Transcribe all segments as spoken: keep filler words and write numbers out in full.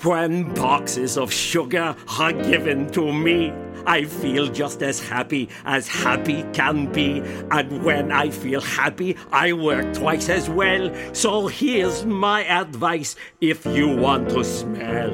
When boxes of sugar are given to me, I feel just as happy as happy can be. And when I feel happy, I work twice as well. So here's my advice if you want to smell.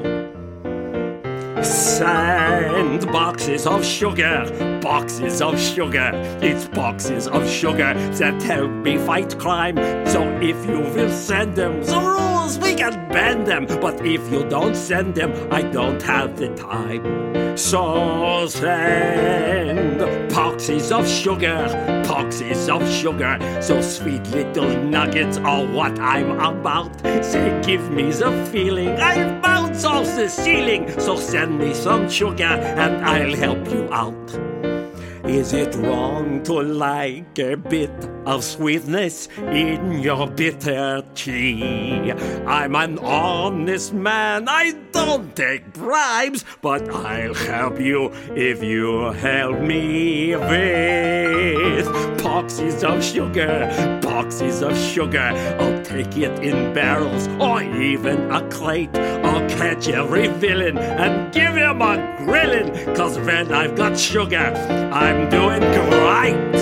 Send boxes of sugar, boxes of sugar. It's boxes of sugar that help me fight crime. So if you will send them, the rules we can bend them. But if you don't send them, I don't have the time. So send boxes of sugar, boxes of sugar. So sweet little nuggets are what I'm about. They give me the feeling I bounce off the ceiling. So send me some sugar and I'll help you out. Is it wrong to like a bit of sweetness in your bitter tea? I'm an honest man, I don't take bribes, but I'll help you if you help me with boxes of sugar, boxes of sugar. I'll take it in barrels or even a crate. I'll catch every villain and give him a grilling, 'cause when I've got sugar, I'm doing great.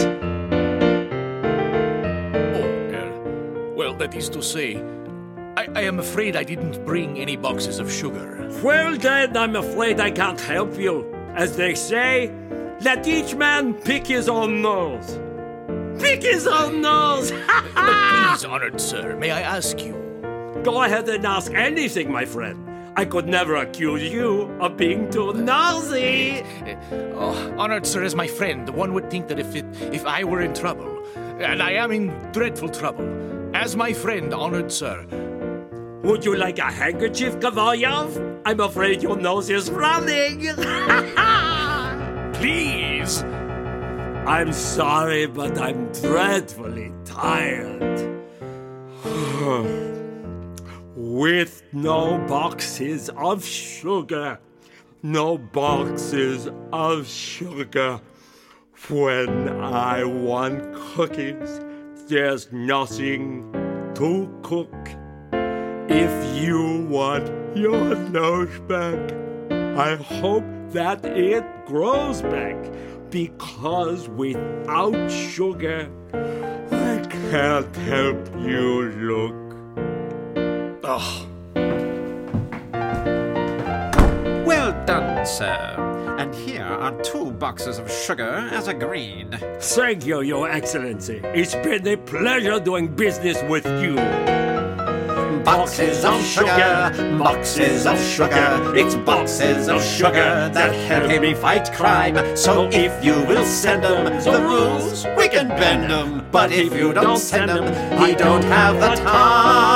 Oh, uh, well, that is to say, I, I am afraid I didn't bring any boxes of sugar. Well, then, I'm afraid I can't help you. As they say, let each man pick his own nose. Pick his own nose! But please, honored sir, may I ask you? Go ahead and ask anything, my friend. I could never accuse you of being too nosy. Uh, oh, honored sir, as my friend, one would think that if it, if I were in trouble, and I am in dreadful trouble, as my friend, honored sir. Would you like a handkerchief, Kavalyov? I'm afraid your nose is running. Please. I'm sorry, but I'm dreadfully tired. With no boxes of sugar, no boxes of sugar. When I want cookies, there's nothing to cook. If you want your nose back, I hope that it grows back, because without sugar, I can't help you look. Oh. Well done, sir. And here are two boxes of sugar as agreed. Thank you, Your Excellency. It's been a pleasure doing business with you. Boxes of sugar, boxes of sugar. It's boxes of sugar that help me fight crime. So if you will send them the rules, we can bend them. But if you don't send them, I don't have the time.